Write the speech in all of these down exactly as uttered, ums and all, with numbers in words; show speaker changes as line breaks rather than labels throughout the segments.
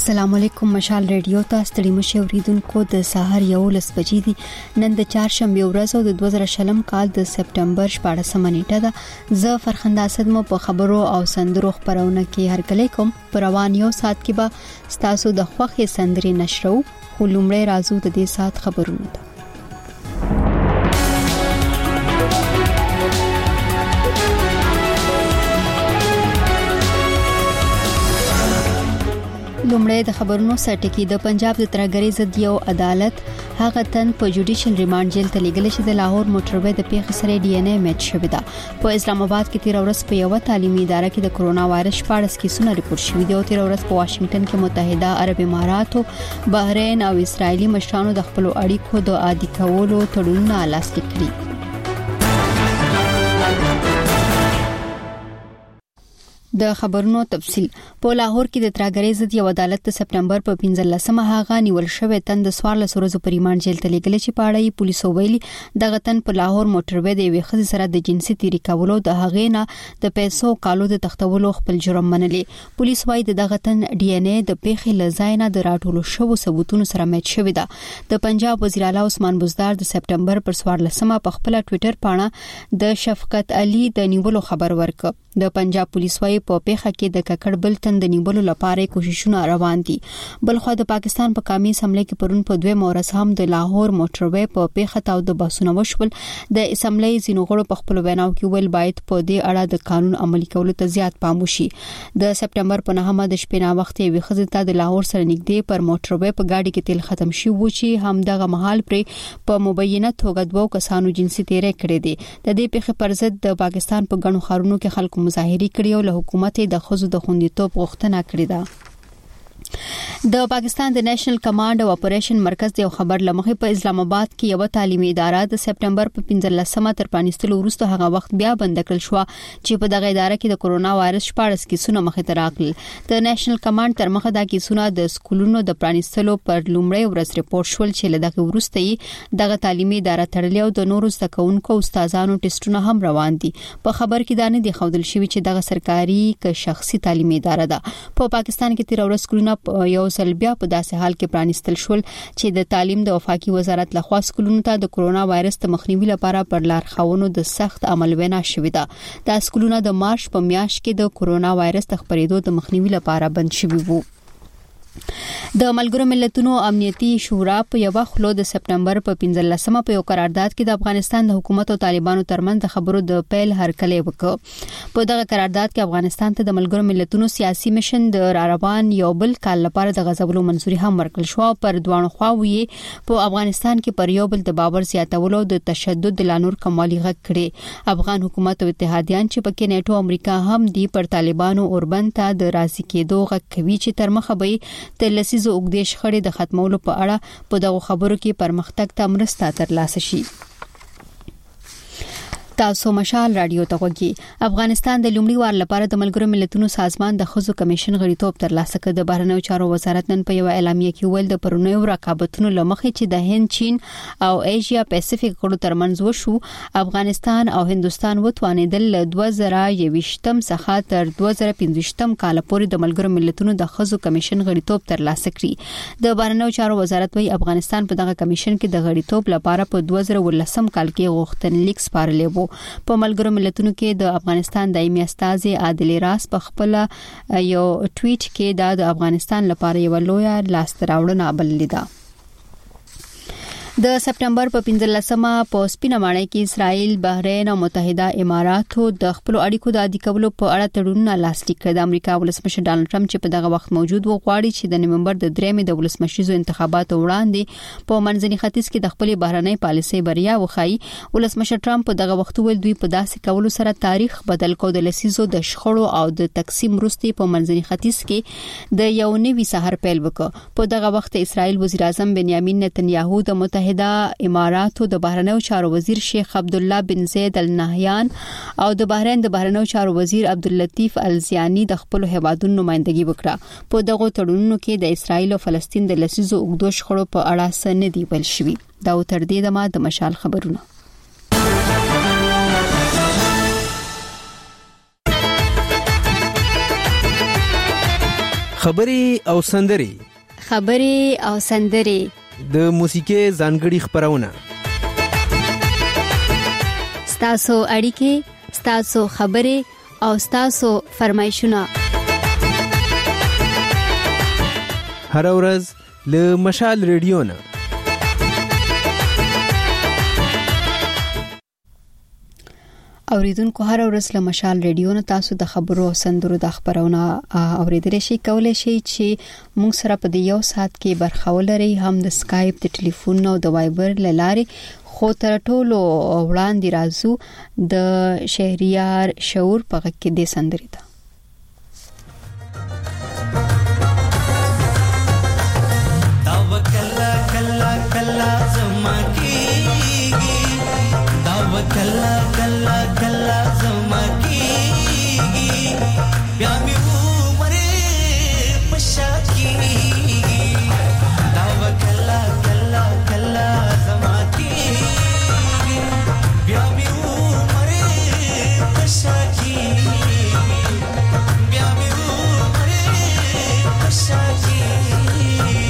السلام علیکم. مشال ریډیو ته ستړي مشه اوریدونکو د سحر یو لس بجې دي. نن د چهارشنبه ورځ او د دوه زره شلم کال د سپټمبر شپاړسمه نیټه ده. زه فرخنده اسد مو په خبرو او سندرو خبرونه کې هرکلی کوم. پر روان یو سات کې به ستاسو د خوښي سندري نشرو. خو لومړی راځو د دې سات خبرونو ته. لومړی د خبرونو سرټکی. د پنجاب د ترګری ضد یو عدالت هغه تن په جوډیشل ریماند جیل ته لیږل شي د لاهور موټروي د پیښې سره ډي ان اے میچ شوی دا. په اسلام آباد کې تیر ورځ په یو تعلیمي اداره کې د کرونا وایرس شپږ کیسونه ریپورت شوي دي او تیر ورځ په واشنگټن کې متحده عرب اماراتو، بحرین او اسرایلی مشرانو د خپل اړیکو د عادي کولو تړونونه لاسلیک کړي. د خبرونو تفصیل. په لاهور کې د ترګری ضد یو عدالت د سپټمبر په پنځلسمه هغه نیول شوی تن د سوار له ورځې په ریماند جیل ته لیږل شي. په اړه پولیسو ویلي دغه تن په لاهور موټروي د یوې ښځې سره د جنسي تیری کولو د هغې نه د پیسو کالو د تختولو خپل جرم منلي. پولیس وايي دغه تن ډي ان اے د پیښې لزای نه د راټولو شوو ثبوتونو سره میچ شوی ده. د پنجاب وزیر اعلی عثمان بزدار د سپټمبر پر څوار لسمه په خپل ټوئیټر باندې د شفقت علي د نیولو خبر ورکړ. د پنجاب پولیس وايي په پیښه کې د ککړ بل تن د نیولو لپاره کوششونه روان دي. بلخو د پاکستان په قومي اسمبلی کې پرون په دوه مورس هم د لاهور موټروي په پیښه تاو د باسونه وشول. د اسمبلی زینو غړو په خپل ویناو کې ویل باید په دې اړه د قانون عملي کولو ته زیات پام وشي. د سپټمبر په نهمه د شپې نا وخت یې وخت ته د لاهور سره نږدې پر موټروي په گاډي کې تیل ختم شي و چې هم دغه محل پر په مبینه توګه دوه کسانو جنسي تیری کړی دي. د دې پیښې پر ضد د پاکستان په غنو خارونو کې خلکو مظاهره کړې او له حکومت د خزو د خوندیتوب غوښتنه کړې ده. د پاکستان د نېشنل کمانډ او اپریشن مرکز د خبر لمخې په اسلام آباد کې یو تعلیمي اداره د سپټمبر په پنځلسمه تر پرانیستلو وروسته هغه وخت بیا بند کړل شو چې په دغه اداره کې د کرونا وایرس شپږ کیسونه مخې ته راغلل. د نېشنل کمانډ تر مخه دا کیسونه د سکولونو د پرانیستلو پر لومړی ورځ ریپورت شول چې له دغه وروسته دغه تعلیمي اداره تړلې او د نورو زده کوونکو او استادانو ټیسټونه هم روان دي. په خبر کې دا نه دی ښودل شوی چې دغه سرکاري ک شخصي تعلیمي اداره ده. په پاکستان کې تیر ورځ سکولونه یو ځل بیا په داسې حال کې پرانیستل شول چې د تعلیم د وفاقي وزارت لخوا سکولونو ته د کرونا وایرس د مخنیوي لپاره پر لارښوونو د سخت عمل وینا شوې ده. د سکولونو د مارچ په میاشت کې د کرونا وایرس د خپرېدو د مخنیوي لپاره بند شوي وو. د ملګرو ملتونو امنیتي شورا په یو خلو د سپټمبر په پنځلسمه په یو قرارداد کې د افغانستان د حکومت او طالبانو ترمنځ د خبرو د پیل هرکلی وکړ. په دغه قرارداد کې افغانستان ته د ملګرو ملتونو سیاسي مشن د راروان یو بل کال لپاره د غزولو منځوري هم ورکړل شو. پر دوه خواوې په افغانستان کې پر یو بل د باور زیاتولو د تشدد د لانور کمالي غږ کړي. افغان حکومت او اتحادیان چې پکې نیټو امریکا هم دی پر طالبانو اوربند ته د راضي کېدو غږ کوي چې تر مخه به د لسیزو اوږدې شخړې د ختمولو په اړه په دغه خبرو کې پرمختګ ته مرسته ترلاسه شي. تاسو مشال رادیو ته غوږی. افغانستان د لومړي وار لپاره د ملګرو ملتونو سازمان د خزو کمیشن غړیتوب ترلاسه کړ. د بهرنیو چارو وزارت نن په یو اعلامیه کې ویل د پرونیو رقابتونو لمخې چې د هند، چین او ایشیا پیسفیک غړو ترمنځ وشو، افغانستان او هندستان وتوانیدل له دوه زره یوویشتم څخه تر دوه زره پنځویشتم کال پورې د ملګرو ملتونو د خزو کمیشن غړیتوب ترلاسه کړي. د بهرنیو چارو وزارت وايي افغانستان په دغه کمیشن کې د غړیتوب لپاره په دوه زره ولسم کال کې غوښتنلیک سپارلی و. په ملګرو ملتونو کې د افغانستان دایمي استازي عادل راس په خپل یو ټویټ کې د افغانستان لپاره یو لوی لاسته راوړنه بللې ده. د سپټمبر په پنځلسمه په سپینه ماڼۍ کې اسرائیل، بحرین او متحده اماراتو د خپل اړیکو د عادي کولو په اړه تړونونه لاسلیک کړل. د امریکا ولسمشر ډانلډ ټرمپ چې په دغه وخت موجود و غواړي چې د نومبر د درېمې د ولسمشریزو انتخاباتو وړاندې په منځني ختیځ کې د خپل بهرنۍ پالیسۍ بریا وښایي. ولسمشر ټرمپ په دغه وخت ول دوی په داسې کولو سره تاریخ بدل کو د لسیزو د شخړو او د تقسیم وروسته په منځني ختیځ کې د یو نوي سحر پیل وکړ. په دغه وخت اسرائیل وزیر اعظم بنیامین نتنیاهو د متحده اماراتو د بهرنیو چارو وزیر شیخ عبد الله بن زید ال نهیان او د بحرین د بهرنیو چارو وزیر عبداللطیف الزیانی د خپل هیوادونو نمائندګي وکړه. په دغه تړونونو کې د اسرائیل او فلسطین د لسیزو اوږدو شخړو په اړه څه نه دی ویل شوی. دا تر دې دمه د مشال خبرونه.
خبري او سندري
خبري او سندري
د موسیقي ځانګړي خبرونه
ستاسو اړیکې ستاسو خبرې او ستاسو فرمایشونه
هر ورځ له مشال ریډیو نه
اوریدونکو هر ورځ له مشال ریډیو نه تاسو د خبرو او سندرو د خبرونه اوریدل شي کولای شي چې موږ سره په یو ساعت کې برخه ولري هم د اسکایپ د ټلیفون او د وایبر لارې خو تر ټولو وړاندې راځو د شهریار شعور په غږ کې د سندرې ته
دا وکلا کلا کلا زما کیږي دا وکلا کلا کلا زما کیږي بیا مې عمره پښا کیږي دا وکلا کلا کلا زما کیږي بیا مې عمره پښا کیږي بیا مې عمره پښا کیږي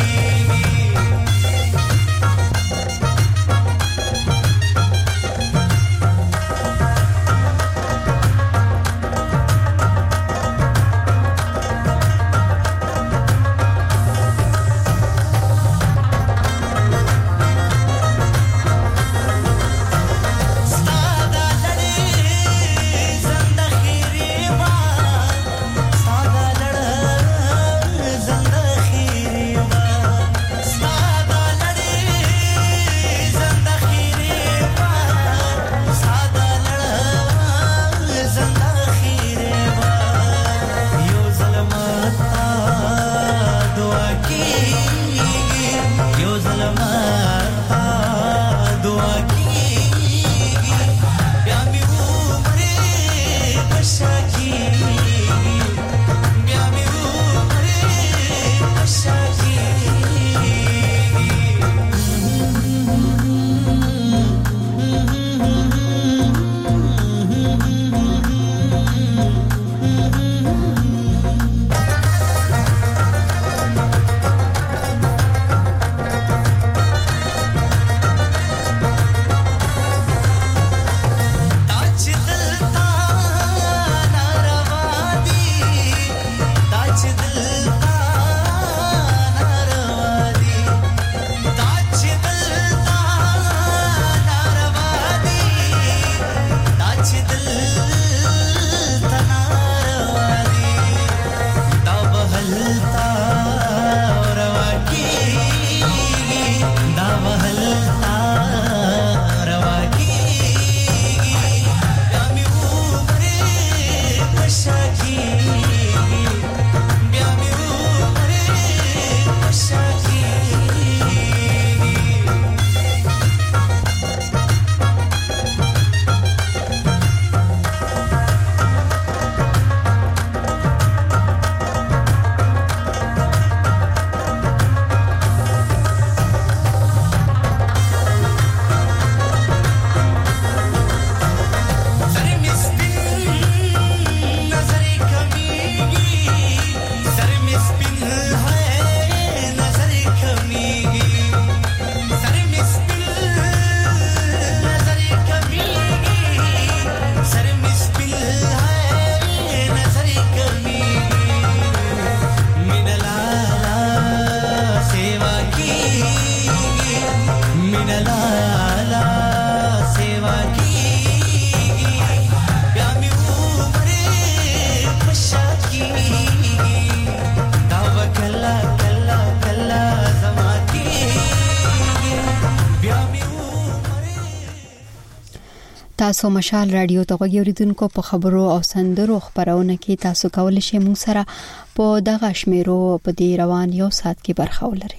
تاسو مشال رادیو ته غوړیدونکو په خبرو او سندرو خبرونه کې تاسو کولای شئ موږ سره په دغه شمیرو په دی روان یو ساعت کې برخه ولرئ.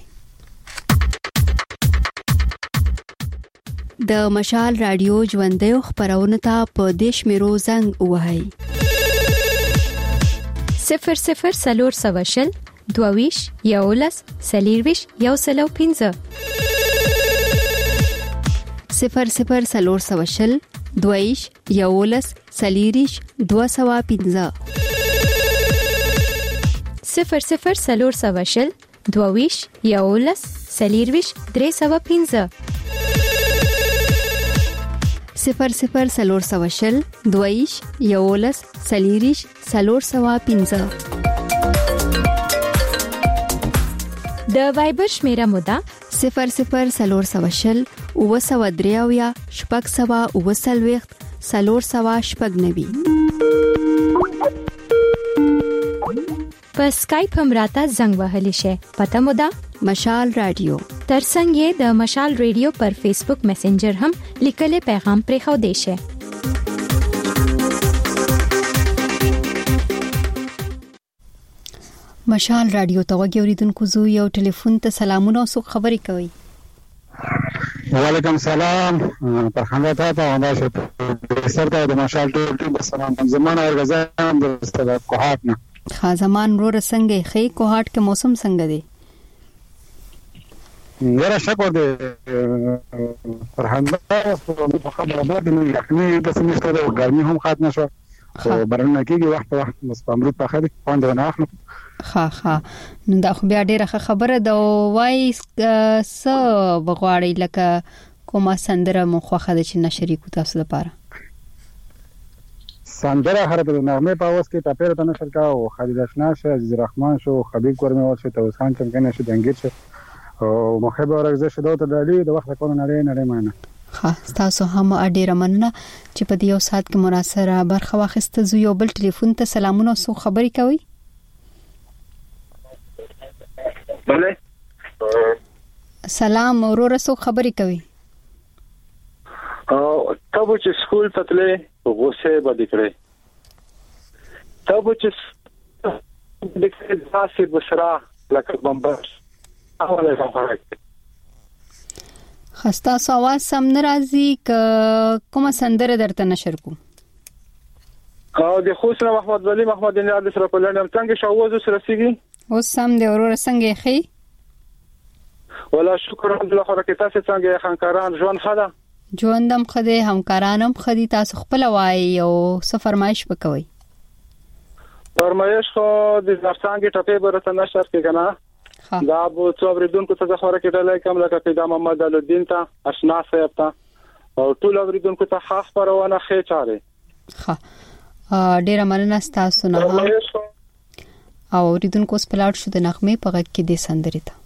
د مشال رادیو ژوندۍ خبرونه ته په دیش میرو زنګ وهاي
صفر صفر سلور سواشل دوویش یولس سلیرویش یو سلو پینزه
صفر صفر سلور سواشل دویش یولس سلیریش دو سوا پینزه
صفر صفر سلور سواشل دویش یولس سلیرویش درې سوه پنځه
صفر صفر سلور سواشل دویش یولس سلیریش سلور سوه پنځه.
د وایبر شمیره مودا
صفر صفر سلور سواشل اوه سوه درې اویا شپږ سوه اوه څلوېښت سلور سوه شپږ نوي.
په سکایپ هم راته زنګ وهلی شي. پته مو ده
مشال رادیو.
ترڅنګ یې د مشال رادیو پر فیسبوک میسنجر هم لیکلي پیغام پرېښو دی شي.
مشال رادیو ته وګورئ اوریدونکو زو یو ټلیفون ته سلامونه او څوک خبرې کوي.
وعلیکم سلام پر خندا ته ته وندا شو سره د مشال ټول سلام زمانه ورغزان د کوهات نه
خازمان ورور څنګه خې کوهات کې موسم څنګه دی؟
ورا شکر دې پر خندا په خبره باندې نو یخني د سمستر د ګرمي هم ختم شو او برنه کېږي وخت وخت مس امرود په خدي پاند نه اخلو.
ها ها نو دا خو بیا ډیره خبره ده. وای س بغواړی لکه کومه سندره مو خوخه د چې نشری کو تاسو لپاره
سندره هر د نغمه په اوس کې ټاپیر ته نشر کا او خالد اشنا شه عزیز الرحمن شو خبيب کورمه ورشه توس خان چمکنه شه دنګیر شه او محب ورغزه شه دوت دالي د وخت کو نه لري نه مانه.
ها تاسو هم ډیره مننه چې په دې یو سات کې مراسره برخه واخسته. زو یو بل ټلیفون ته سلامونه او خبرې کوي.
بله
سلام اورور سو خبرې کوي.
او تاسو چې سکول تتلې غوسه باندې کړې تاسو چې د کلاسې بشرا لکه بمبر اوله خبره
خستا سو आवाज سم ناراضي ک کومه سندره درته نشر کو
او د خوشنه محمد ولی محمد نیاد سره په لړم څنګه شاووز سره سیږي
اوس سم دی اورور څنګه خي
ولا شکر الحمدلله خورکه تاسو څنګه خانکاران ژوند خدا
ژوندم خدای همکارانم خدي تاسو خپل وای او څه فرمایش وکوي.
فرمایش خو د ځانګړي ټاپې برته نشر کې کنه دا بو څو اوریدونکو ته خبره کېدلای کوم لکه پیدا محمد الدین ته آشنا صاحب ته او ټول اوریدونکو ته خاص پرونه خې چاره.
ها ډیره مننه تاسو نه او اوریدونکو سپلاټ شو د نغمه په غږ کې د سندرې ته.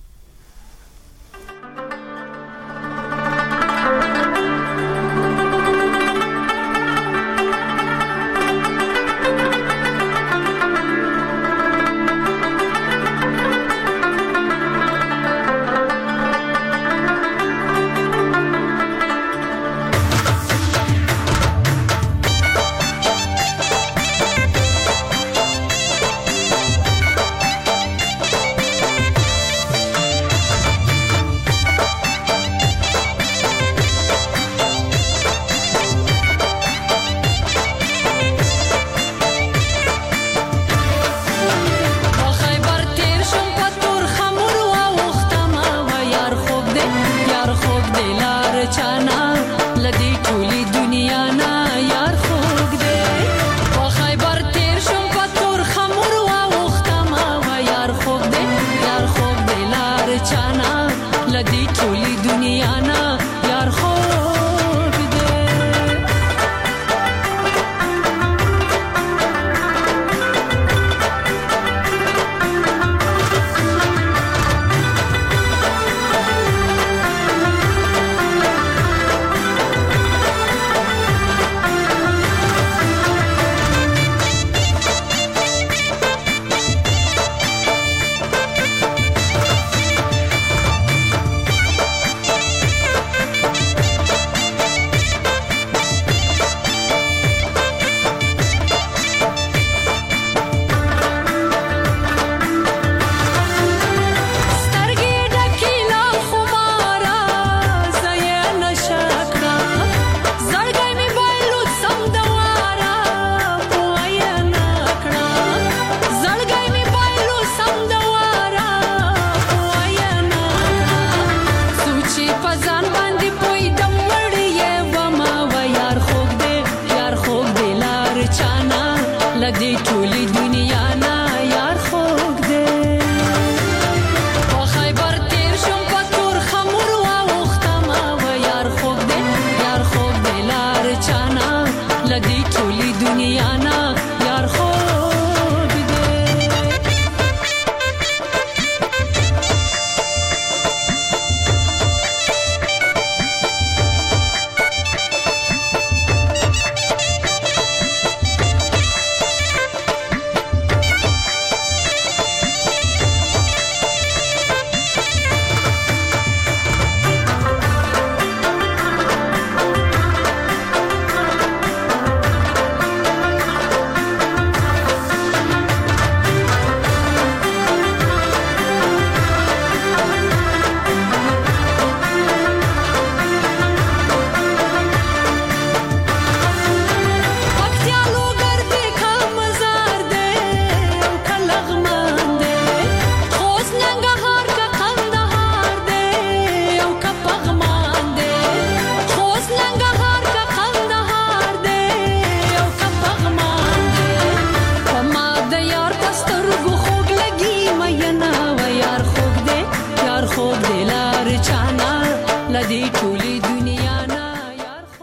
خوب دلار چانا لدی ټولي دنیا نا یار خو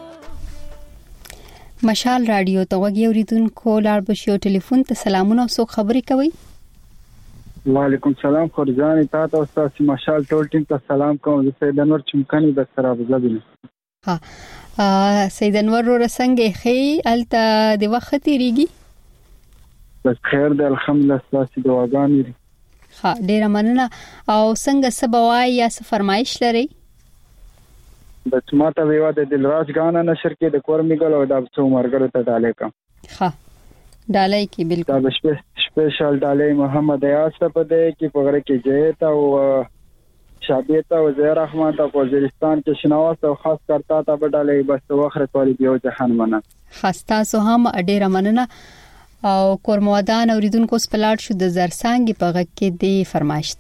مشال رادیو ته وګورئ اوریدونکو لار بشو ټلیفون ته سلامونه او څوک خبرې کوي.
وعلیکم السلام خورجان تاسو او تاسو مشال ټول ټیم ته سلام کوم. زه سید انور چمکني د سراب زبینه.
ها سید انور ورسنګ خې الته د وخت تیریږي.
بس خیر د الحمدلله تاسو دعاګانې.
ها ډیر مننه. او څنګه سبوای یا څه فرمایش لري؟
بس ماته ویوا د دلراج غانا نشر کې د کورمیګل او د ابسو مرګره ته ډالې کا.
ها ډالې کې بالکل.
دا سپیشل ډالې محمد ایاس په دې کې پغره کې جهتا او شابیتا او زهر رحمان ته وزیرستان کې شناوس او خاص کرتا ته په ډالې بس وخت والی دیو جهان منه.
خاصه سو هم ډیر مننه. او کورمودان اوریدونکو سپلاټ شو د زرسانګي په غږ کې دی فرمایشت.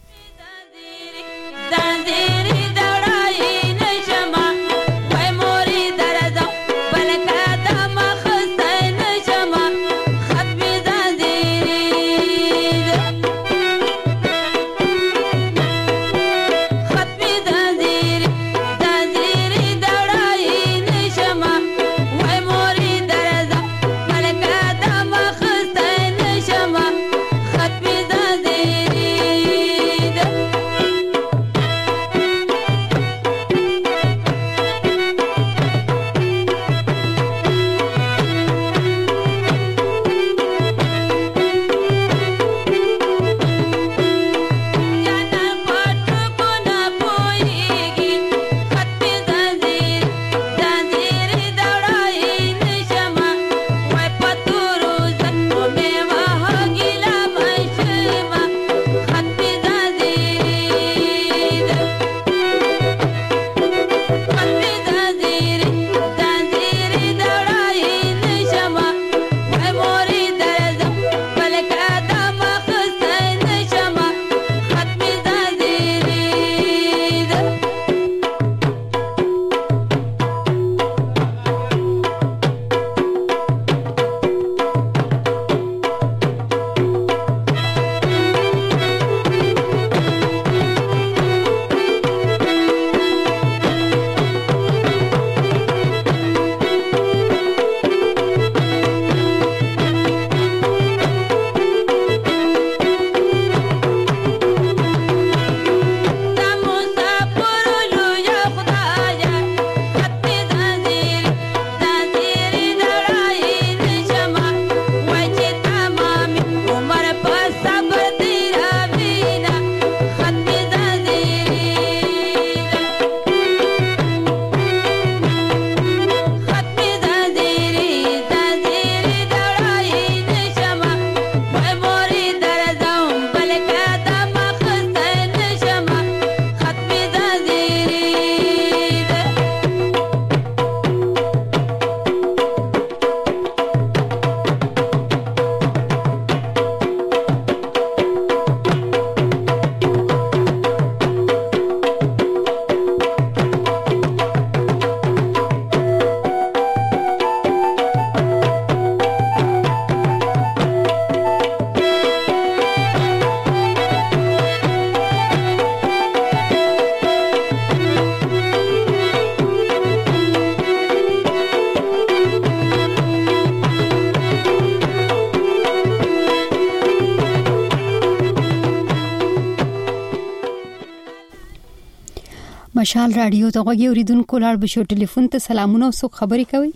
مشال رادیو ته غوږی اوریدونکو لار بشو ټلیفون ته سلامونه او څوک خبرې کوي.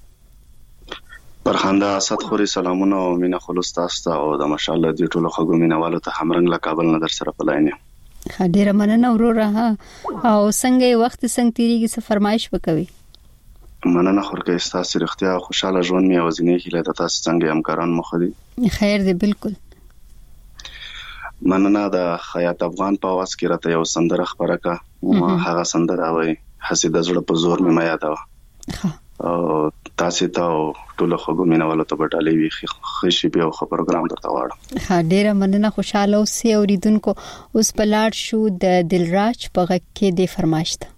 برخنده اسد خوري سلامونه او مینا خلوص تاسو او د مشال دی ټولو خګو مینوالو ته همرنګ له کابل نه در سره پلاینه.
خډیره مننه وروره. او څنګه وخت څنګه تیریږي څه فرمایش وکوي؟
مننه خورګه تاسو رښتیا خوشاله ژوند می اوازینه هیله د تاسو څنګه همکاران مخ دي.
خیر دی بالکل.
مننه د خیاط افغان په واس کې راته یو سندره خبره کا ما هغه سندره وای حسید زړه په زور مې ما یادوه او تاسو ته ټول خو ګمینوالو ته بټالې وی خشي په خو پروګرام درته واړم.
ها ډیره مننه خوشاله اوسئ اوریدونکو. اوس په لاړ شو د دلراج په غږ کې د فرمایشت.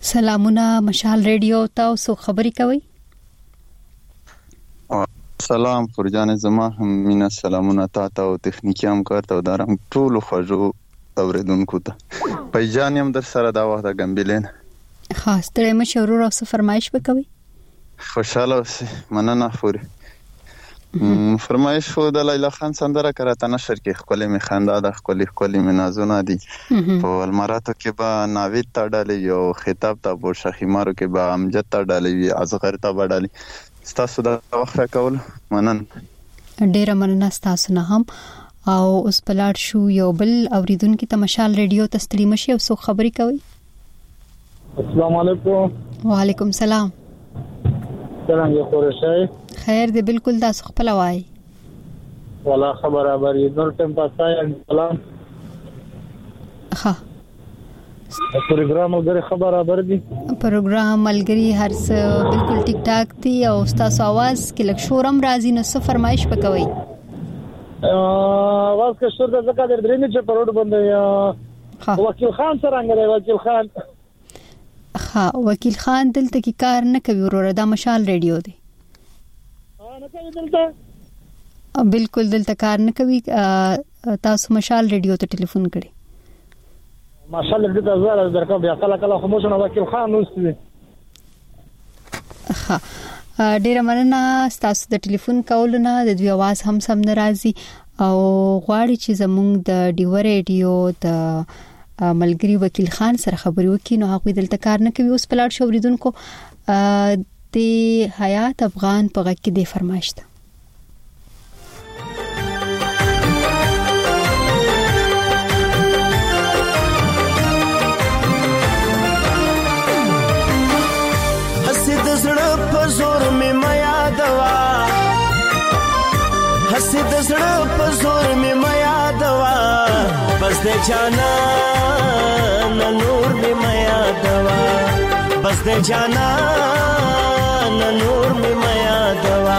سلامونه مشال ریډیو تاسو خبري کوي.
سلام فرجان زما هم مینا سلامونه تاسو او تخنیکی همکار ته دارم ټول خوږو اوریدونکو ته پیجان هم در سره دا وخت غمبلین
خاص ترې مشورو او څه فرمایش وکوي.
خوشاله اوسئ. مننه فوري. فرمایش خو د لیلا خان سندره کراته نشر کې خپل می خندا د خپل خپل می نازونه دي په المراتو کې با ناوید تا ډالې یو خطاب ته بو شخیمارو کې با امجد تا ډالې ازغر تا ډالې تاسو دا وخت کول منن
ډیر مننه تاسو نه هم او اوس پلاټ شو یو بل اوریدونکو ته مشال ریډیو ته ستړي مشي او څو خبري کوي.
السلام علیکم.
وعلیکم سلام.
څنګه خورشای؟
خیر دی بالکل تاسو خپل وای.
ولا خبر ابري نور ټیم پاتای سلام.
ها
پروګرام وګړي خبر ابر دي.
پروګرام ملګری هر څه بالکل ټیک ټاک دي او تاسو आवाज کې لک شورم راځي نو څه فرمایش وکوي.
आवाज کې شور د زکه درې نه چې پروډ باندې وکیل خان څنګه دی وکیل خان؟
ها وکیل خان دلته کې کار نه کوي وروره دا مشال ریډیو دی.
ها نه کوي دلته؟
بالکل دلته کار نه کوي. تاسو مشال ریډیو ته ټلیفون کړئ.
ماشاءالله دې د زړه درکو بیا کله کله خو موږ نو وکیل خان نوستي.
ها ډیر مننه تاسو د ټلیفون کول نه د دوی आवाज هم سم ناراضي او غواړي چې زموږ د ډیو ریډیو د ملګری وکیل خان سره خبري وکړي نو هغه دلته کار نه کوي. اوس پلاټ شوریدونکو د حیات افغان په غږ کې د فرمایش ده.
زور می میا دوا حسد زړه په زور می میا دوا بس د جانا نور می میا دوا بس د جانا نور می میا دوا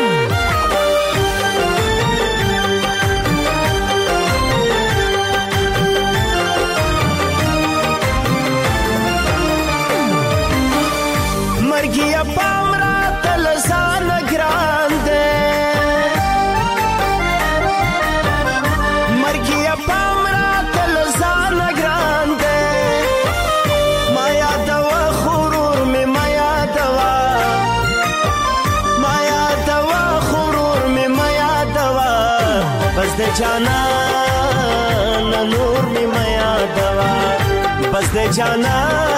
مرګیا بس د جانا نور می میا دوا بس د جانا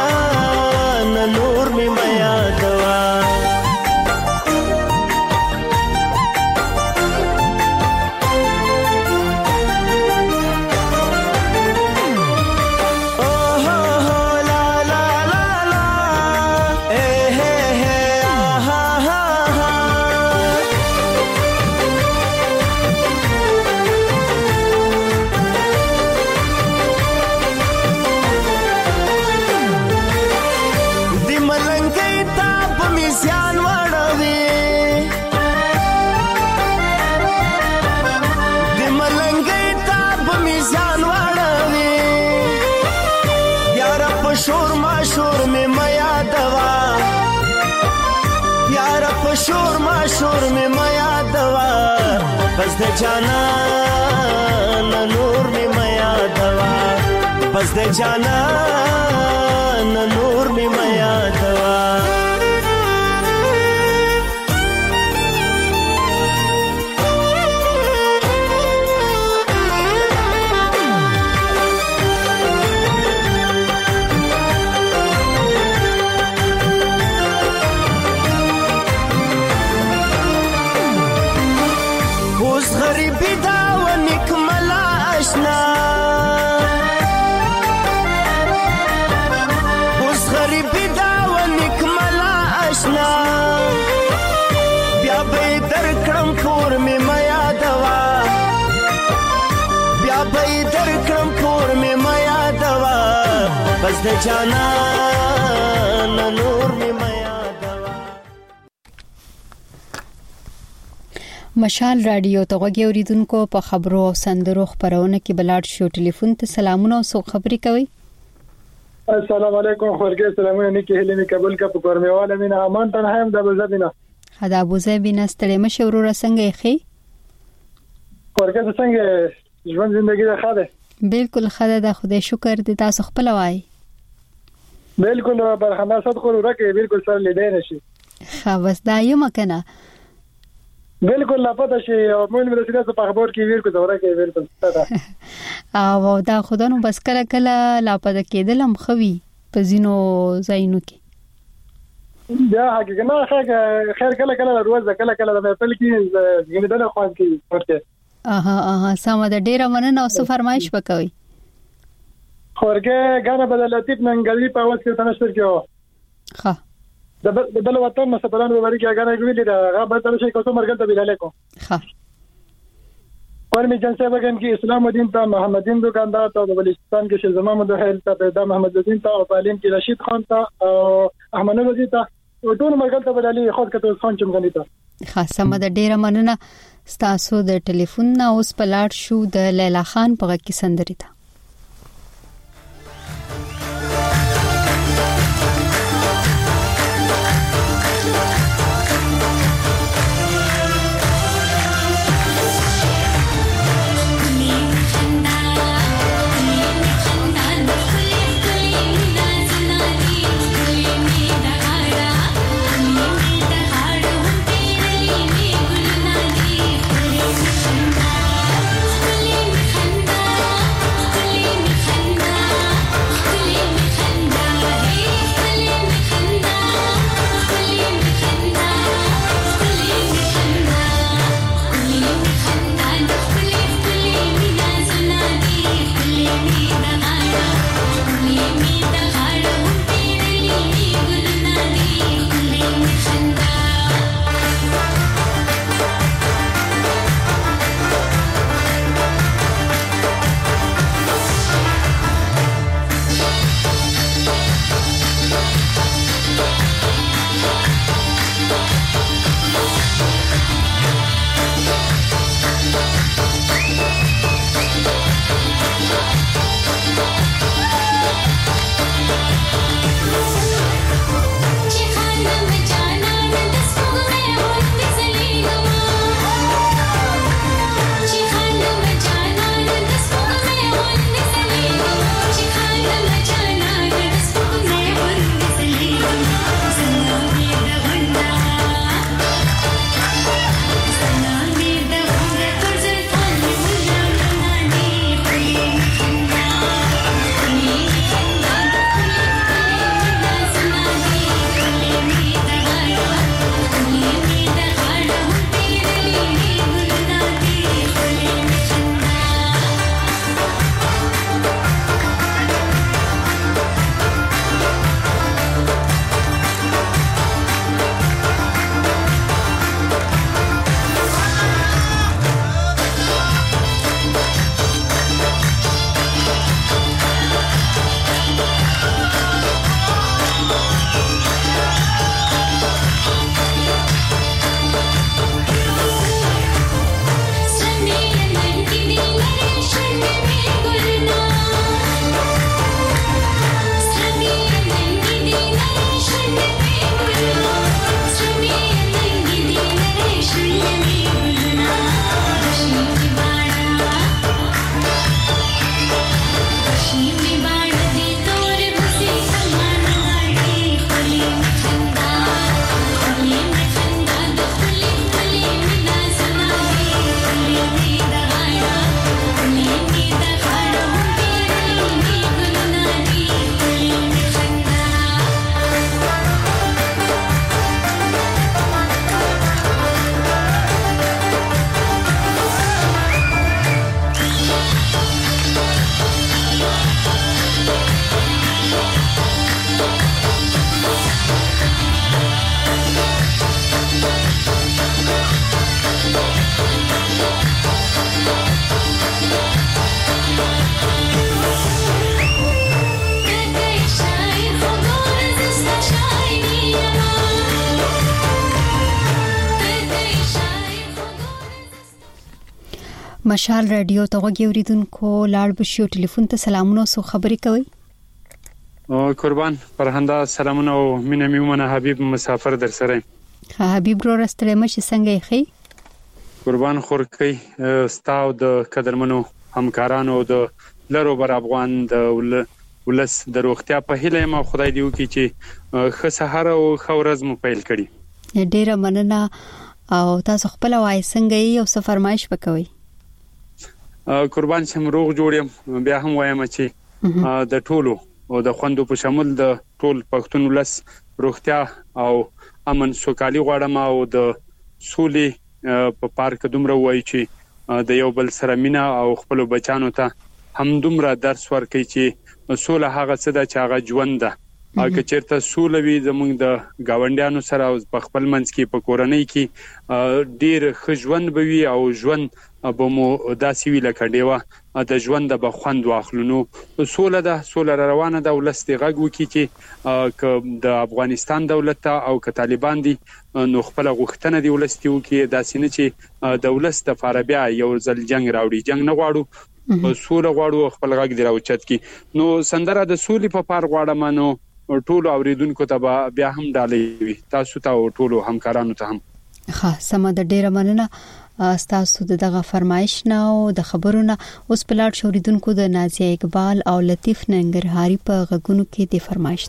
نور می میا دوا شور ما شور میں میا دوا بس د جانا نور میں میا دوا بس د جانا نور میں میا دوا بس د جانا نور می میا دوا
مشال رادیو ته غوږی اوریدونکو په خبرو او سندرو خبرونه کې بلاډ شو ټلیفون ته سلامونه او سو خبري کوي.
السلام علیکم خورګه سلامونه نیکی هلي می قبول کا په کورمواله مینا امان ته هم د ابوظبینا
خدا ابوظبی نستړې مشه ورور څنګه یې
خورګه څنګه ژوند ژوندۍ ده خاله
بالکل خدا د خدای شکر دې تاسو خپل وای
بالکل برخنا صد خو ورکه بالکل سره لیدای نشي
خا بس دا یو مکنه
بالکل لا پته شي او موږ د سیاست په خبر کې ویل کو دوره کې بالکل ستاسو
او دا خدانو بس کله کله لا پته کېدل هم خوي په زینو زاینو کې
دا حقیقت نه ښه خیر کله کله روز کله کله د خپل کې ګنډنه خوان کې ورته
اها اها سم د ډیره مننه او څه فرمایش وکوي
خورګه غانا بدلاتیب ننګلی په واس کې تنشتر کېو
ها
د بل وطن مسپلان وبري کې غانا ویلي دا غا به شي کوم مرګ ته ویل کو
ها
پرمی جنسه وګن کې اسلام دین ته محمدین دکاندار ته د بلوچستان کې شیخ زمان مدهل ته پیدا محمد الدین ته او عالم کې رشید خان ته او احمد نوزی ته ټول مرګ ته بدلي خود کته خان چمګنی ته
خاصه مده ډیره مننه ستاسو د ټلیفون نه اوس پلاټ شو د لیلا خان په کې سندري ته مشال رادیو ته غوږی اوریدونکو لاړ بشو ټلیفون ته سلامونه سو خبرې کوي
قربان فرهنده سلامونه او مینه میمونه حبیب مسافر در سره.
حبیب رو راستله مشه څنګه یې
قربان خورکی ستاو د قدرمنو همکارانو د لرو بر افغان د ولس د روغتیا په هیله ما خدای دی وکي چې خه سحر او خورز مو پیل کړي.
ډیره مننه او تاسو خپل وای څنګه یې او څه فرمایش وکوي.
قربان شم روغ جوړم بیا هم وایم چې د ټولو او د خوندو په شمول د ټول پښتون ولس روغتیا او امن سوکالي غواړم او د سولې په پارک دومره وای چې د یو بل سره مینا او خپل بچانو ته هم دومره درس ورکړي چې سوله هغه څه ده چې هغه ژوند ده. اګه چیرته سوله وي زموږ د گاونډیانو سره او په خپل منځ کې په کورنۍ کې ډیر خژوند بوي او ژوند به مو داسې وی لکه ډیوه د ژوند د بخوند واخلونو سوله ده سوله روانه ده ولست غږ وکي چې د افغانستان دولت او ک طالبان دي نو خپل غوښتنه دی ولست وکي داسې نه چې د ولست فاربیا یو ځل جنگ راوړي جنگ نه غواړو سوله غواړو خپل غږ دی راوچت کی نو سندره د سولې په پار غواړم نو ټولو اوریدونکو ته بیا هم ډالې وي تاسو ته او ټولو همکارانو ته هم.
ها سم د ډیره مننه تاسو دغه فرمایش نه او د خبرونه اوس پلاټ شوریدونکو د نازیه اقبال او لطیف ننګرهاري په غږونو کې د فرمایش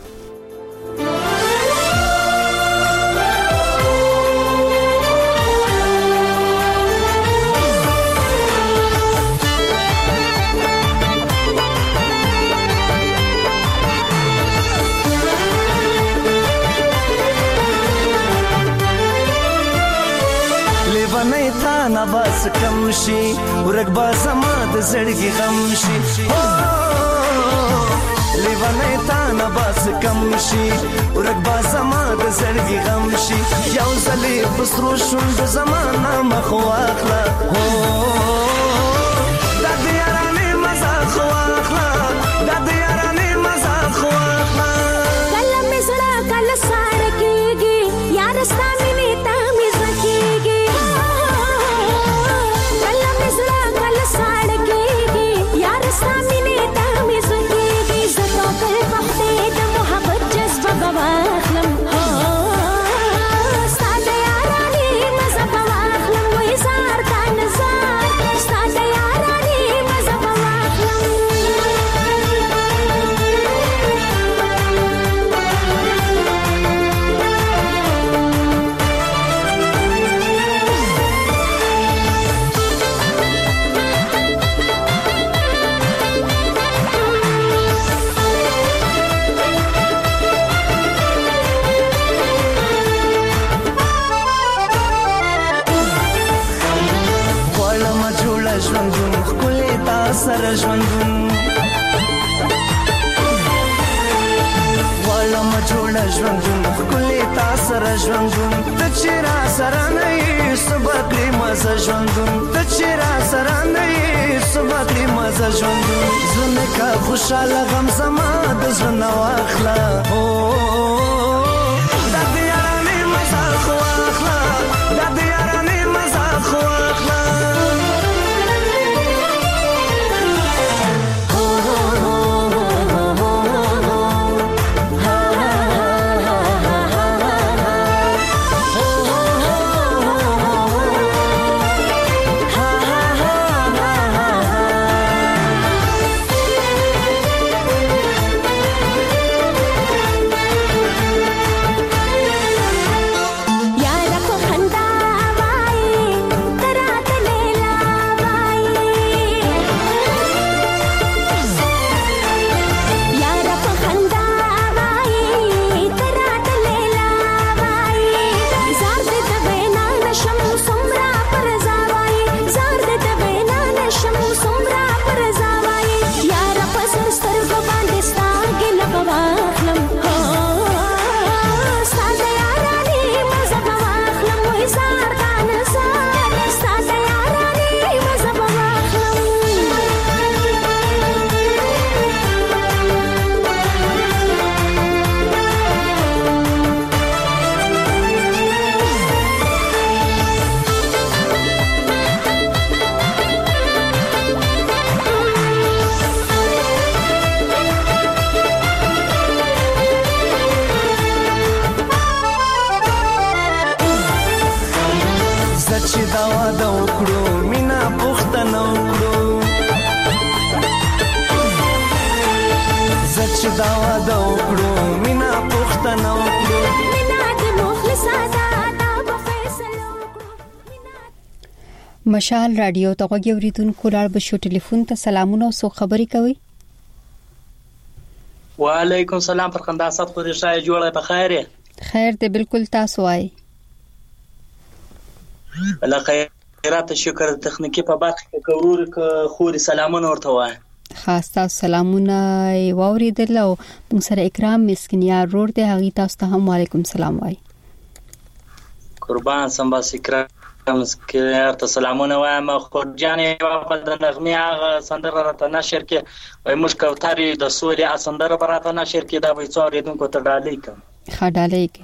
نه بس کم شي ورګ با زما د زړګي غم شي لیوانه تا نه بس کم شي ورګ با زما د زړګي غم شي یو ځلې بسرو شوند زمانه مخ واخلا هو د دې یارانه مزه خو واخلا د دې یارانه مزه خو واخلا کله مزړه کله سار کېږي یار ستامي نیتا مزه کېږي سره ژوندون والم جوړ ژوندون کله تا سره ژوندون د چیرې سره نه سبقې مزه ژوندون د چیرې سره نه سبقې مزه ژوندون زنه کا خوشاله غم زما د زنه واخلا او د دې یارانه مزه خو واخلا د دې یارانه مزه خو واخلا چې دا واده وکړو مینا پښتنه وکړو
مینا د مخلصه دا به فیصله وکړو.
مشال رادیو ته غوږیوریدونکو لاړ بشو ټلیفون ته سلامونه او سو خبري کوي.
وعلیکم سلام فرخنده صد خو دې شای جوړه په خیر
خیر دې بالکل تاسو وای
الله خیرات شکر تخنیکی په برخه کې کورور ک خوري سلامونه ورته وای
خاص تاسو سلامونه واوریدل او موږ سره اکرام مسکینیا روړ دې هغه تاسو ته هم وعلیکم سلام وای
قربان سم با اکرام مسکینیا ته سلامونه وایم خو جانې په د نغمه هغه سندره راته نشر کې وای موږ کوتاري د سوري سندره براته نشر کې دا وای څورې دونکو ته ډالې کوم
خډالې کې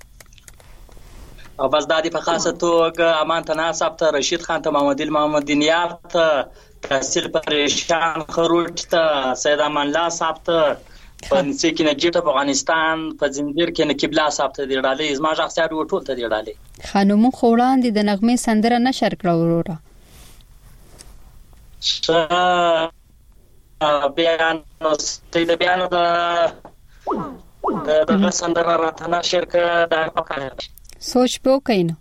او بس دادی په خاصه توګه امان تناسب ته رشید خان ته محمد محمد دینیار ته تحصیل پریشان خروج ته سید امان الله صاحب ته پنځه کې نجیب ته افغانستان په زنجیر کې نقبلا صاحب ته دی ډالې زما شخصیت ټول ته دی ډالې
خانم خوړان دي د نغمه سندره نشر کړو وروره
بیان نو ستې بیان د د سندره راته نشر کړه د پکاره
سوچ په کینو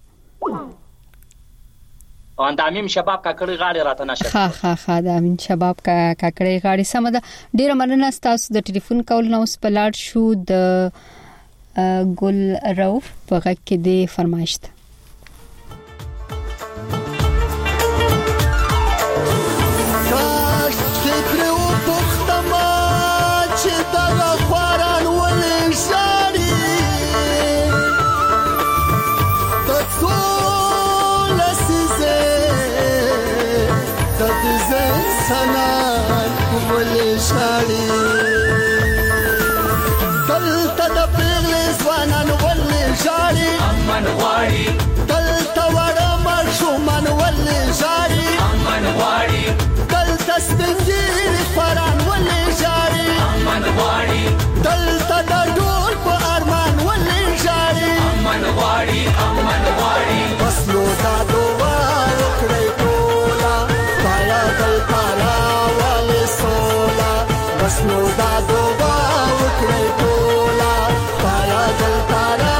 او اندامیم شباب کاکړی غاړي راته نشه
ها ها ها د امین شباب کا کاکړی غاړي سم ده ډیره مننه تاسو د ټلیفون کول نو اوس پلاټ شو د ګل روف په غږ کې د فرمایش ته
امن واړي دلته وړه مرشومان ولې ژاړي امن واړي دلته سپینګیري فران ولې ژاړي امن واړي دلته د ډول په ارمان ولې ژاړي امن واړي امن واړي بس نو دا دوا وکړې ټولا پایا دلته راولې سولا بس نو دا دوا وکړې ټولا پایا دلته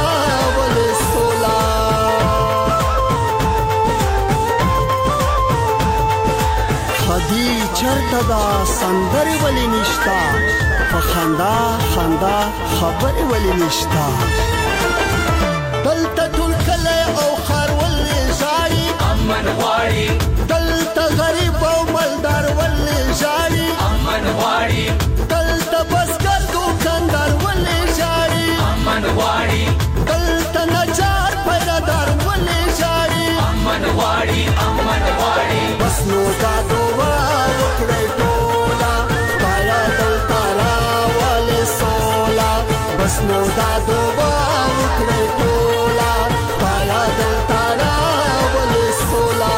چرته دا سندري ولې نشتا په خندا خندا خبري ولې نشتا دلته ټول کله او خار ولې ژاړي امن واړي دلته غریب او مالدار ولې ژاړي امن واړي دلته بسګر دوکاندار ولې ژاړي امن واړي دلته نجار پیدادار ولې ژاړي امن واړي امن واړي بس نو دا دوه بس نو دا دوبا وکړې ټولا پایا دلته راولې سولا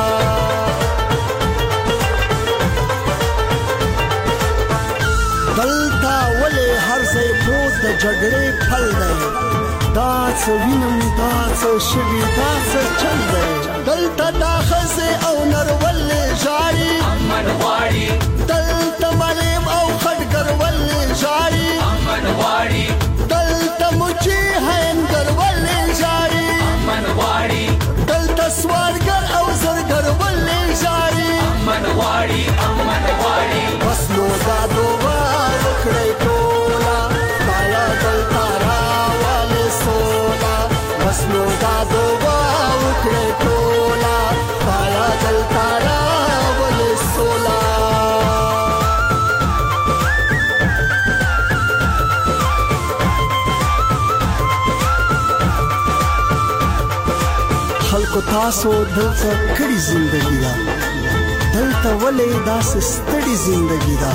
دلته ولې هر ځای پروت د جګړې پل دی دا څه وینم دا څه شوي دا څه چل دی دلته دا ښځې او نر ولې ژاړي امن غواړي دلته معلم او خټګر ولې ژاړي امن غواړي دلته مچي هنګر ولې ژاړي امن غواړي دلته سوارګر او زرګر ولې ژاړي امن غواړي امن غواړي بس نو دا دوه وکړې ټولا پایا دلته راولې سولا بس نو دا دوه وکړې ټولا پایا دلته راولې سولا خلکو تاسو دلته کړي زندگی دا دلته ولې داسې ستړي زندگی دا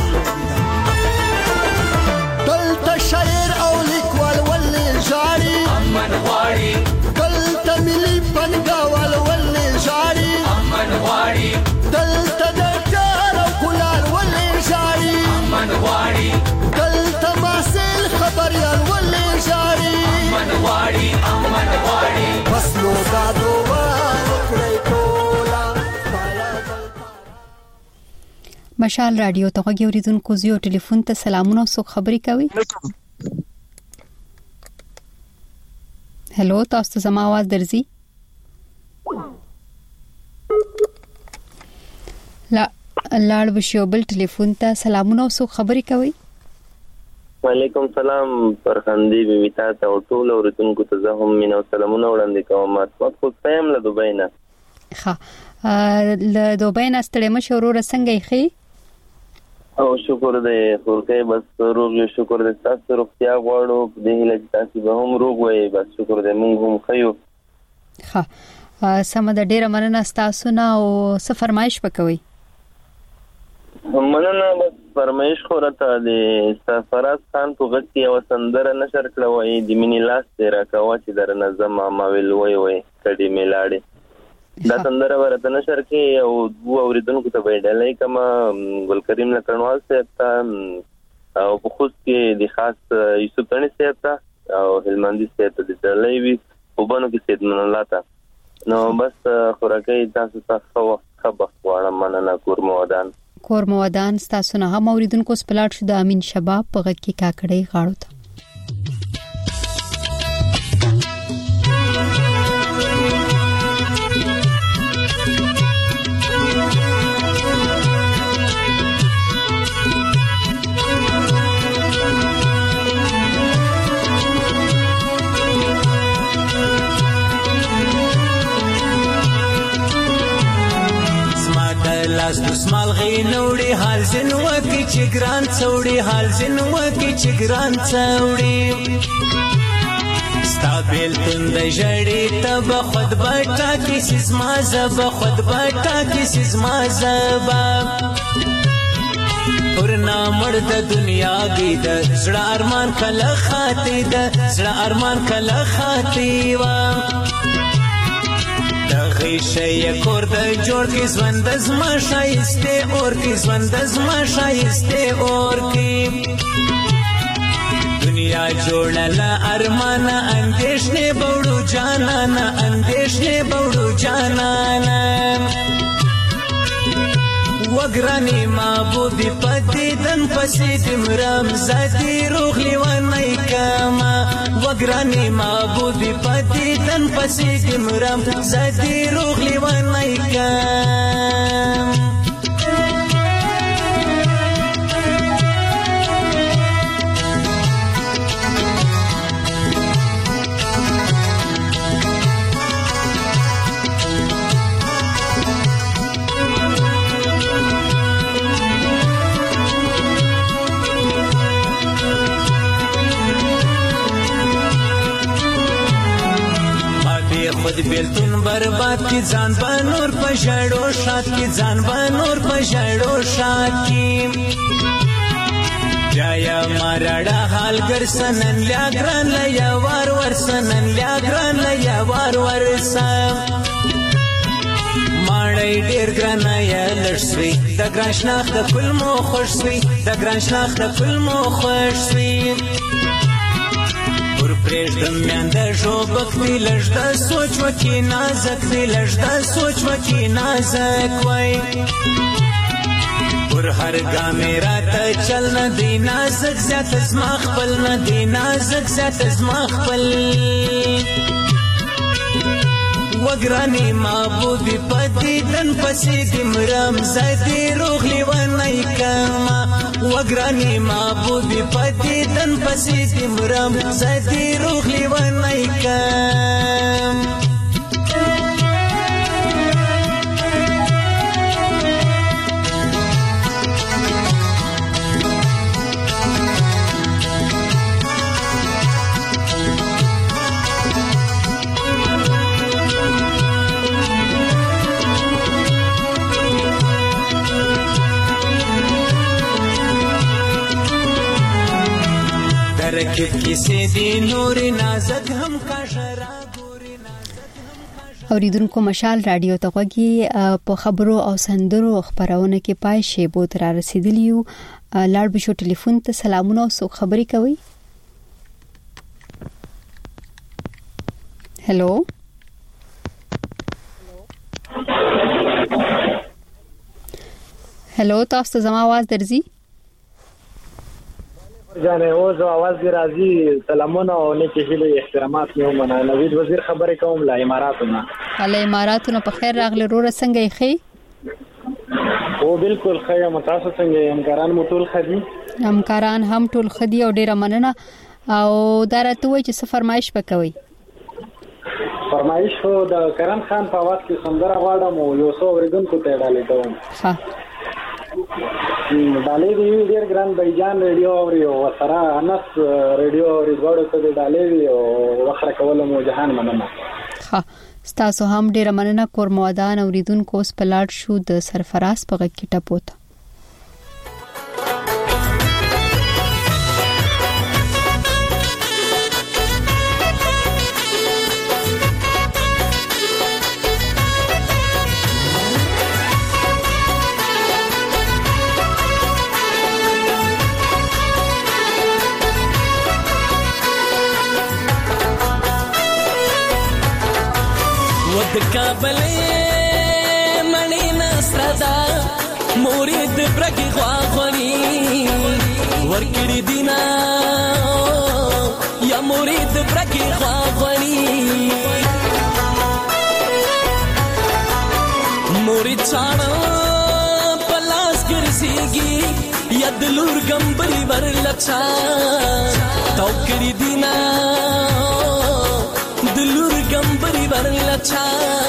دلته شاعر او لیکوال ولې ژاړي امن غواړي دلته ملي پنګاوال ولې ژاړي امن غواړي دلته ډاکټر او ګلار ولې ژاړي امن غواړي دلته محصل خبريال ولې ژاړي امن غواړي امن غواړي بس نو دا
مشال رادیو ته غوږی اوریدونکو زیو ټلیفون ته سلامونه او څوک خبري کوي. هلو تاسو زما आवाज درځي؟ لا لاړ بشو بل ټلیفون ته سلامونه او څوک خبري کوي.
وعلیکم سلام فرخندی بیمیتا ته او ټول اوریدونکو ته زه هم مینه او سلامونه وړاندې کوم. تاسو خو سم له دوبۍ نه. ښه
له دوبۍ نه ستړي مشه ورور څنګه یې؟
او شکر دې خورکې بس روغ یو شکر دې تاسو روغتیا غواړو په دې هیله چې تاسو به هم روغ وئ بس شکر دې موږ هم خیو.
ښه سم د ډیره مننه تاسو نه او څه فرمایش وکوي.
مننه بس فرمایش خو راته د سفراز خان په غږ کې یو سندره نشر کړه وایي د مینې لاس دې راکوه چې درنه زما ما ویل وای وای کډې مې لاړې. دا سندره ورته نشر کې او دوه اوریدونکو ته ویډلای کما ګل کریم لکړنوال صاحب ته او په خصوص کې د خاص یوسف تنی صاحب ته او هلمندي صاحب ته د دلای وی په بانو کې سید من الله ته نو بس خوراکي تاسو ته خبر غواړم. مننه کورمودان
کورمودان تاسو نه هم اوریدونکو سپلاټ شو د امین شباب په غږ کې کاکړې غاړو ته.
لاس دسمال غي نوړي حال زن وکي چې ګران څوړي حال زن وکي چې ګران څوړي ستابل تند جړې تب خود بټا کی سزما زب خود بټا کی سزما زب ورنا مرد دنیا گی د زړه ارمان کله خاطی د زړه ارمان کله خاطی وا غیشه کور د جوړ کی ژوند زما شایسته اور کی ژوند زما شایسته اور کی دنیا جوړلا ارمان اندیشنه بوړو جانانا اندیشنه بوړو جانانا وګرانی معبودی پدیدن پسې دمرام زادی روغلی ونای کما وګرانی معبودی پدیدن پسې دمرام زادی روغلی ونای کما خود بیلتون برباد کی ځان بنور پښړو شات کی ځان بنور پښړو شات کی جایا مارړه حال ګر سنن لیا ګران لیا وار ور سنن لیا ګران لیا وار ور سم ماړی ډیر ګران یا لړسوي د ګران شناخ د کل مو خوش سوي د ګران شناخ د کل مو خوش سوي پرېږدم میانده ژوبک دی لږ د سوچ وکي نازک دی لږ د سوچ وکي نازک وای پر هر ګامې راته چل نه دی نازک زیات زما خپل نه دی نازک زیات زما خپل وګرانی معبودی پدیدن پسې دمرام زادی روغلی ونای کما وګرانی معبودی پدیدن پسې دمرام زادی روغلی ونای کما رکت کیسه دی نور نازک هم کا شرا
اوریدونکو مشال رادیو ته غوږی په خبرو او سندرو خبرونه کې پای شی بو تر رسیدلیو لاړ بشو ټلیفون ته سلامونه او سو خبري کوي. هلو هلو تاسو ته زما आवाज درځي؟
جانه اوس आवाज دی راځي. سلامونه او نیکی هیله احترامات مې ومنه. نوید وزیر خبرې کوم له اماراتونو.
له اماراتونو په خیر راغله روره څنګه یې خې؟
او بالکل خیر متاسف څنګه همکاران مو ټول خدي؟
همکاران هم ټول خدي او ډیره مننه. او دا راته وایي چې څه فرمایش وکوي؟
فرمایش خو د کرم خان په आवाज کې سندره غواړم او یو څو اوریدونکو ته ډالې کوم.
ها
ډالې دی ډیر ګران بایجان ریډیو او سره انس ریډیو ریکارډ ته ډالې دی او وخره کول مو جهان مننه.
ها ستاسو هم ډیره مننه. کور موادان اوریدونکو اوس په لاړ شو د سرفراز په غږ کې ټپوت.
د کابل منی نصردا مرید برګي غواغوري ورکړي دینا یا مرید برګي غواغوري مرید چانا پلاس ګرځيږي یا دلور ګمبري ورلچا توکړي دینا دلور ګمبري ورلچا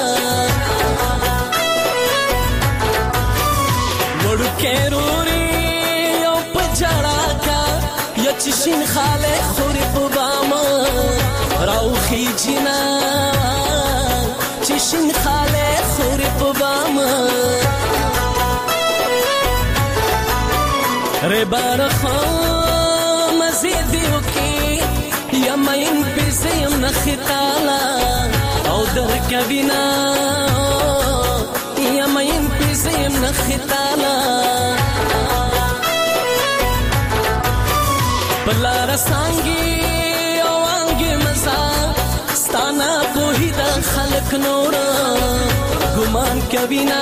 وړو کېروري او پجړا کا یا چشین خاله خوري په باما راوخي جنا چشین خاله خوري په باما ربار خو مزيدو کې یا مين بزيم نختالا او درکبینا یا مين بزيم نختالا بلا رسانگی او آنگی مزا ستانا کوئی دا خلق نورا گمان کبینا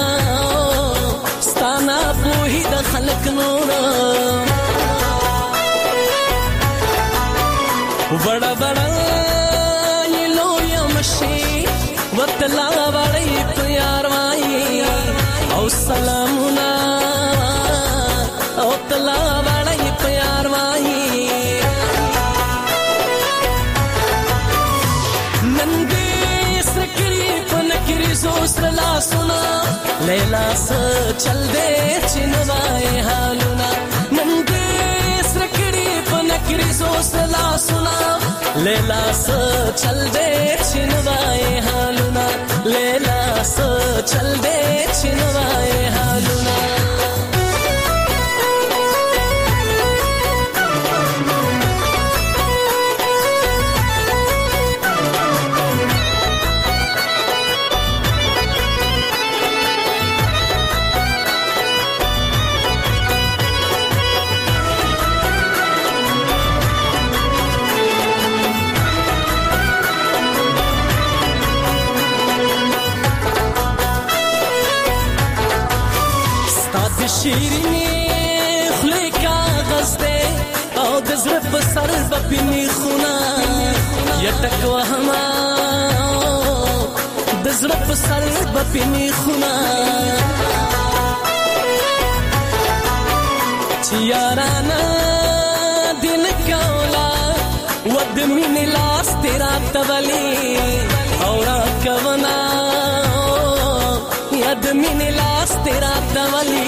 ستانا کوئی دا خلق نورا بڑا بڑا یہ لو یا مشی وطلا بڑی پیار مائی او سلامنا او تلا بڑی پیار مائی نندی سکری پنکری زوسر لا سنا لیلا سا چل دے چنوائے حالونا نندی سکری پنکری زوسر لا سنا لیلا سا چل دے چنوائے حالونا لیلا سا چل دے چنوائے حالونا شیرینی خلی کاغذ دے او دزر بسر بپینی خونا یتک وهما دزر بسر بپینی خونا چیارانا دن کولا ود من لاس تیرا تولی اورا کونا ید من لاس تیرا تولی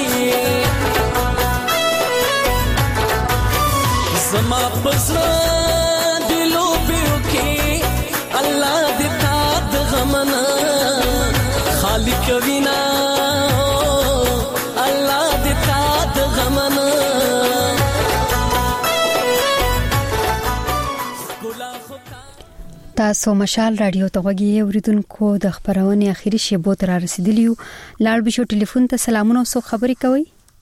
زما پسرا دلو بیو کی اللہ دیتا دغمنا خالق وینا اللہ دیتا دغمنا
تاسو مشال رادیو ته وګورئ اوریدونکو د خبرونه اخیری شیبو تر رسیدلیو لاړ بشو ټلیفون ته سلامونه او خبرې کوي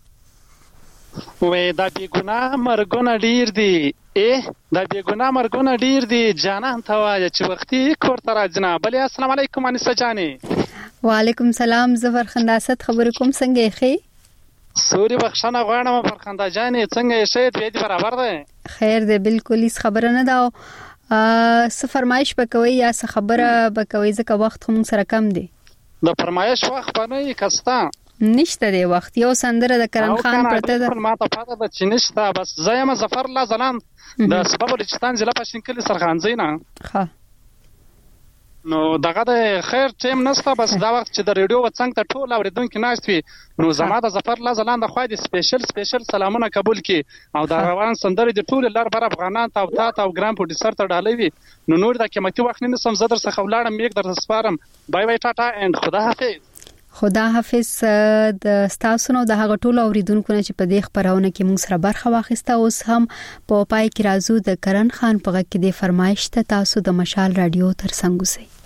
وې دا بیګنا مرګونه ډیر دي ا دا بیګنا مرګونه ډیر دي جانان ته وایي چې وختي کور ته راځنه بلې السلام علیکم انسه جانې
وعلیکم سلام زفر خنداست خبرې کوم څنګه یې
سوري بخښنه غواړم فرخنده جانې څنګه یې شه دې برابر ده
خیر دې بالکل هیڅ خبره نه ده څه فرمایش وکوي یا څه خبره وکوي ځکه وخت هم سره کم دی
د فرمایش وخت باندې کستا
نشته دی وخت یو سندره د کرن خان پرته ده
ما ته پاته ده چې نشته بس زایم ظفر الله زلان د سبب بلوچستان ضلع پښینکل سرخانځي نه
ها
نو دغه د خیر ټیم نسته بس دا وخت چې د ریډیو وڅنګ ته ټول اوریدونکو ناشت وي نو زما د ظفر الله زلان د خوای د سپیشل سپیشل سلامونه قبول کی او د روان سندرې د ټول لار بر افغانان ته او تا ته او ګرام پروډوسر ته ډالوي نو نور د قیمتي وخت نه سم زدر څخه ولاړم میک در سپارم بای بای ټاټا اند خدا حافظ
خدا حافظ د تاسو نو د هغه ټولو اوریدونکو نه چې په دې خبرونه کې موږ سره برخه واخیسته اوس هم په پای کې راځو د کرن خان په غږ کې د فرمایش ته تاسو د مشال رادیو تر څنګ اوسئ